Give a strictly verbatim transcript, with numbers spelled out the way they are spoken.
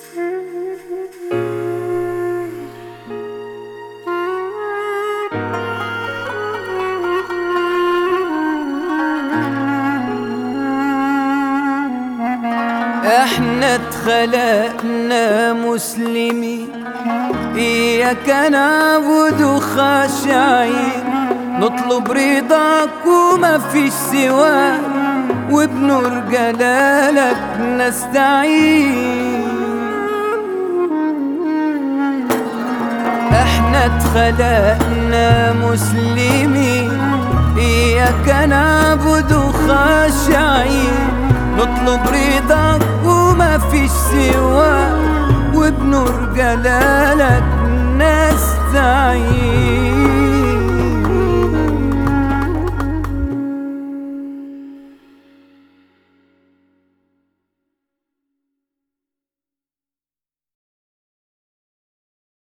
احنا اتخلقنا مسلمين، إياك نعبد خاشعين، نطلب رضاك وما فيش سواك، وبنور جلالك نستعين. احنا اتخلقنا مسلمين، إياك نعبد خاشعين، نطلب رضاك وما فيش سواك، وبنور جلالك نستعين.